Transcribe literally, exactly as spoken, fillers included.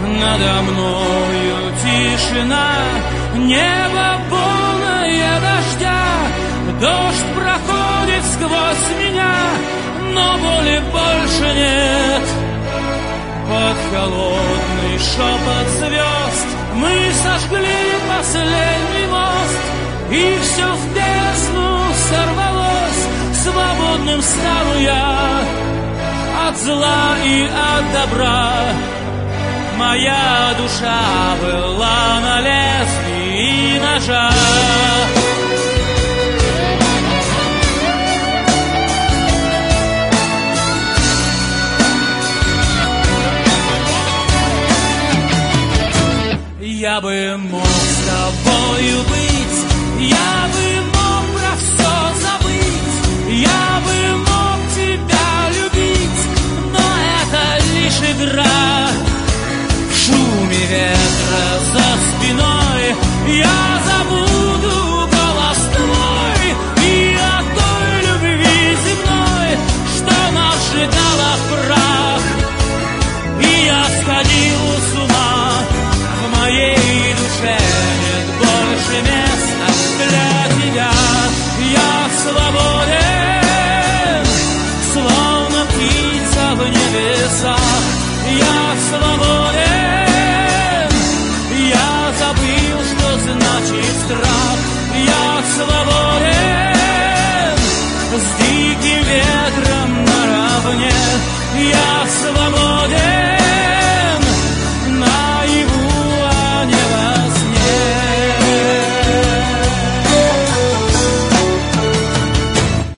Надо мною тишина, небо полное дождя. Дождь проходит сквозь меня, но боли больше нет. Под холодный шепот звезд мы сожгли последний мост, и все в бездну сорвалось. Свободным стану я от зла и от добра. Моя душа была на лезвии ножа. Я бы мог с тобою быть, я бы мог про все забыть, я бы мог тебя любить, но это лишь игра. В шуме ветра за спиной я забуду голос твой и о той любви земной, что нас сжигала в прах. И я сходил с ума, в моей душе нет больше места для тебя. Я свободен, словно птица в небесах. Я свободен, я забыл, что значит страх. Я свободен, с диким ветром наравне. Я свободен.